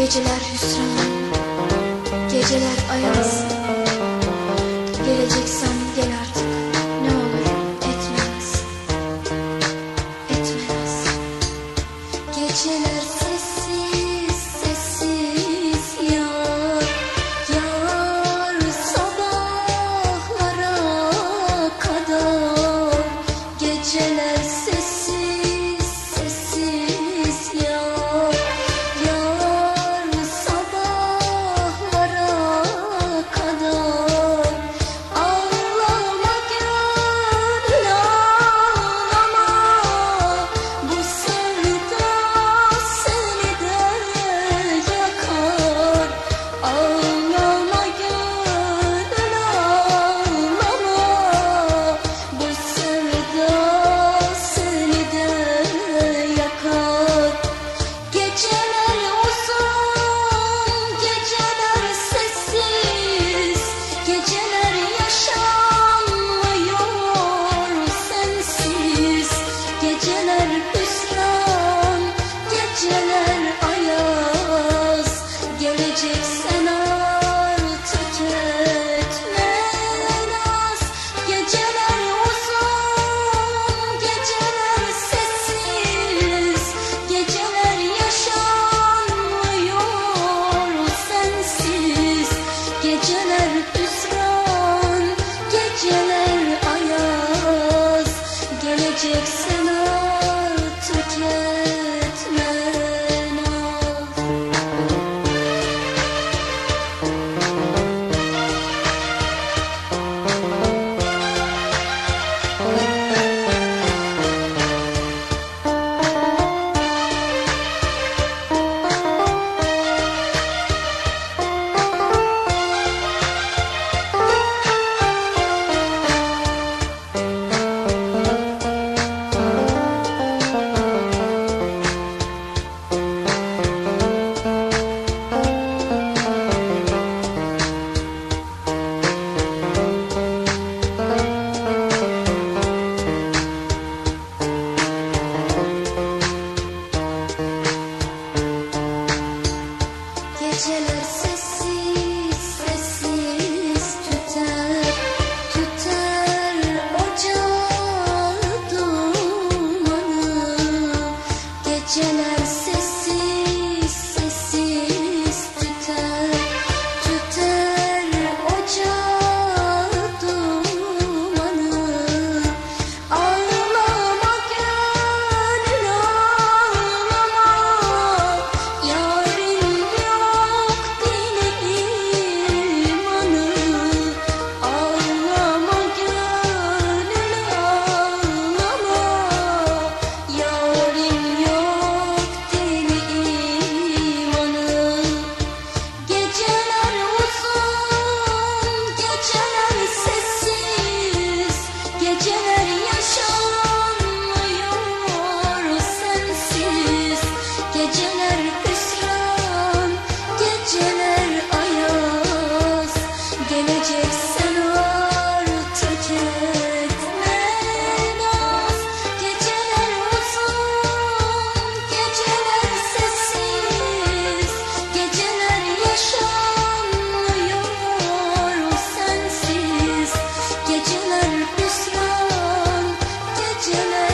Geceler hüsran, geceler ayaz. Geleceksen gel artık, ne olur etmez, etmez. Geceler sessiz, sessiz yağar, yağar sabahlara kadar. Geceler sessiz, sessiz yağar, yağar sabahlara kadar. Ağlama gönül ağlama, bu sevda seni de yakar. Ağlama gönül ağlama, bu sevda seni de yakar. Geceler uzun, geceler sessiz, geceler yaşanmıyor sensiz. Geceler hüsran, geceler ayaz. Geleceksen artık etme naz. Geceler uzun, geceler sessiz, geceler yaşanmıyor sensiz. Geceler hüsran, geceler ayaz. Geleceksen artık etme naz. Geceler sessiz, sessiz tüter, tüter ocağı dumanı. Geceler sessiz, sessiz tüter, tüter ocağı dumanı. Ağlama gönül ağlama, yarın yok dini imanı. Ağlama gönül ağlama, yarın yok dini imanı. Geceler uzun, geceler sessiz, geceler yaşanmıyor sensiz. Geceler hüsran, geceler ayaz. Geleceksen artık etme naz. Geceler uzun, geceler sessiz, geceler yaşanmıyor sensiz. Geceler hüsran, geceler